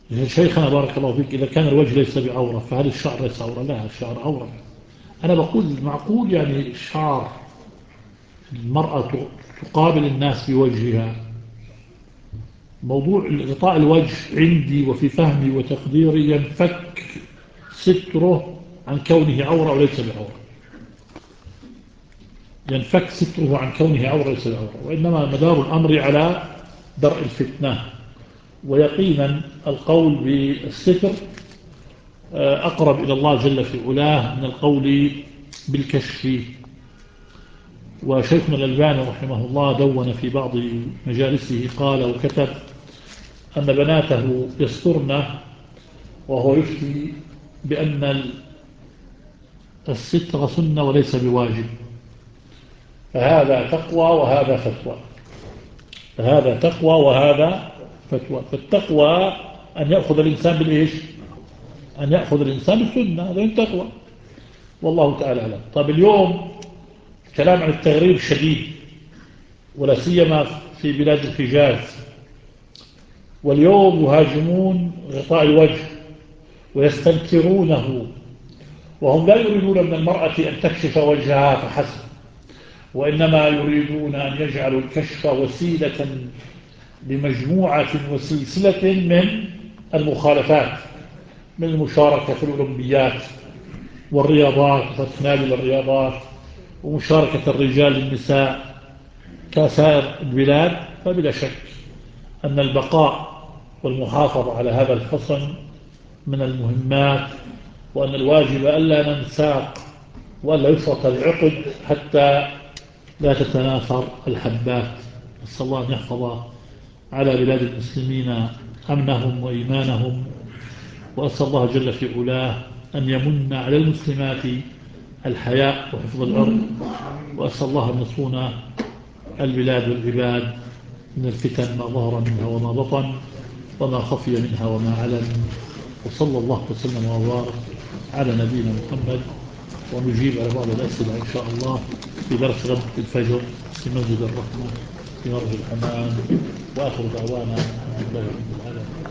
شيخنا بارك الله فيك، إذا كان الوجه ليس بعورة فهل الشعر ليس عورة؟ لا، الشعر عورة. أنا بقول معقول يعني شعر المرأة تقابل الناس بوجهها. موضوع غطاء الوجه عندي وفي فهمي وتقديري ينفك ستره عن كونه عورة وليس بعورة، ينفك ستره عن كونه عورة وليس بعورة، وإنما مدار الأمر على درء الفتنة. ويقينا القول بالستر أقرب إلى الله جل في علاه من القول بالكشف. وشيخنا الألباني رحمه الله دون في بعض مجالسه قال وكتب أن بناته يسترن، وهو يفتي بأن الستر سنة وليس بواجب، فهذا تقوى وهذا فتوى، فهذا تقوى وهذا فتوى. فالتقوى أن يأخذ الإنسان بالإيش؟ أن يأخذ الإنسان بالسنة، هذا من تقوى، والله تعالى أعلم. طيب اليوم كلام عن التغريب شديد، ولا سيما في بلاد الحجاز، واليوم يهاجمون غطاء الوجه ويستنكرونه، وهم لا يريدون من المرأة أن تكشف وجهها فحسب، وإنما يريدون أن يجعلوا الكشف وسيلة لمجموعة وسلسلة من المخالفات، من المشاركة في الأولمبيات والرياضات وتنادي الرياضات ومشاركة الرجال للنساء كسائر البلاد. فبلا شك أن البقاء والمحافظة على هذا الحصن من المهمات، وأن الواجب ألا ننساق وألا يفرط العقد حتى لا تتناثر الحبات. نسأل الله أن يحفظ على بلاد المسلمين أمنهم وإيمانهم، وأسأل الله جل في علاه أن يمن على المسلمات الحياء وحفظ العرض، وأسأل الله أن يصون البلاد والعباد من الفتن ما ظهر منها وما بطن وما خفي منها وما علن. وصلى الله وسلم وبارك على نبينا محمد، ونجيب على بعض الأسئلة إن شاء الله في درس غد الفجر في مسجد الرحمة في مرج الحمام. وآخر دعوانا الحمد لله.